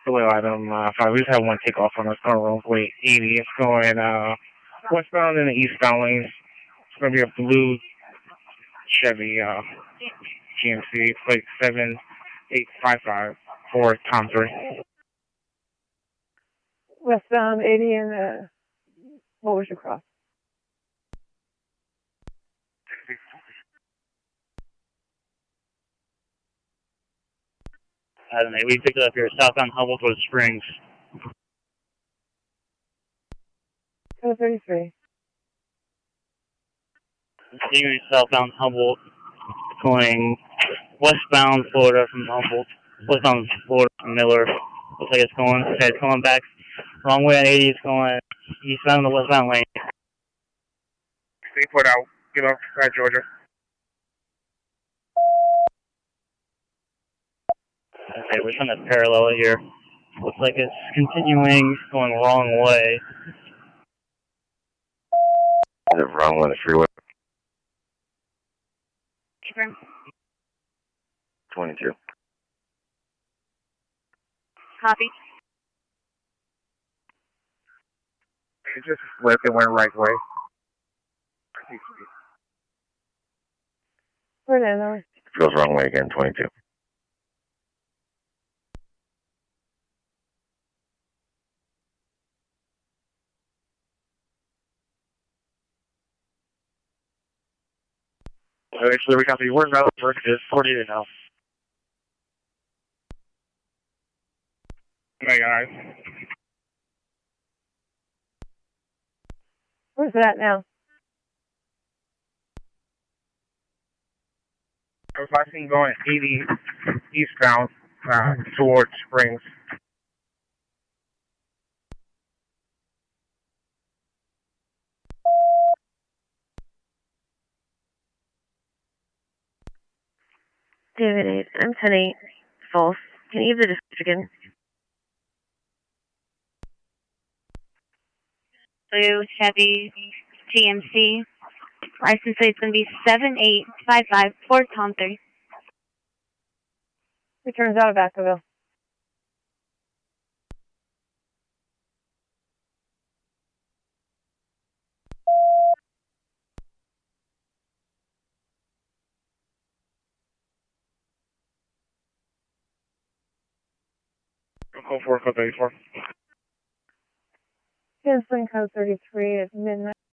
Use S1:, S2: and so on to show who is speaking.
S1: Blue item 5. We just have one takeoff on us going runway 80. It's going westbound in the eastbound lanes. It's going to be a blue Chevy GMC, plate 7855 for Tom 3.
S2: Westbound 80 and what was your cross?
S3: We picked it up here, southbound Humboldt towards Springs.
S2: Code 33.
S3: Continuing southbound Humboldt, going westbound Florida from Humboldt, westbound Florida from Miller. Looks like it's going back wrong way on 80. It's going eastbound in the westbound lane.
S1: Stay put out. Get off at Georgia.
S3: Okay, we're trying to parallel it here. Looks like it's continuing, going the wrong way.
S4: Is it wrong on the freeway?
S5: Confirm.
S4: 22.
S5: Copy.
S1: It just flipped and went right way.
S2: Fernando.
S4: Goes wrong way again, 22.
S1: Actually, we got the word out first. It's 48 now. Hey, guys.
S2: Where's it at now?
S1: I was last seen going 80 eastbound towards Springs.
S5: David 8. I'm 10-8. False. Can you give the description again? Blue Chevy GMC. License plate is going to be 7855 Ford Tom 3.
S2: Returns out of Vacaville.
S1: Code 4, code 34.
S2: Canceling code 33 at midnight.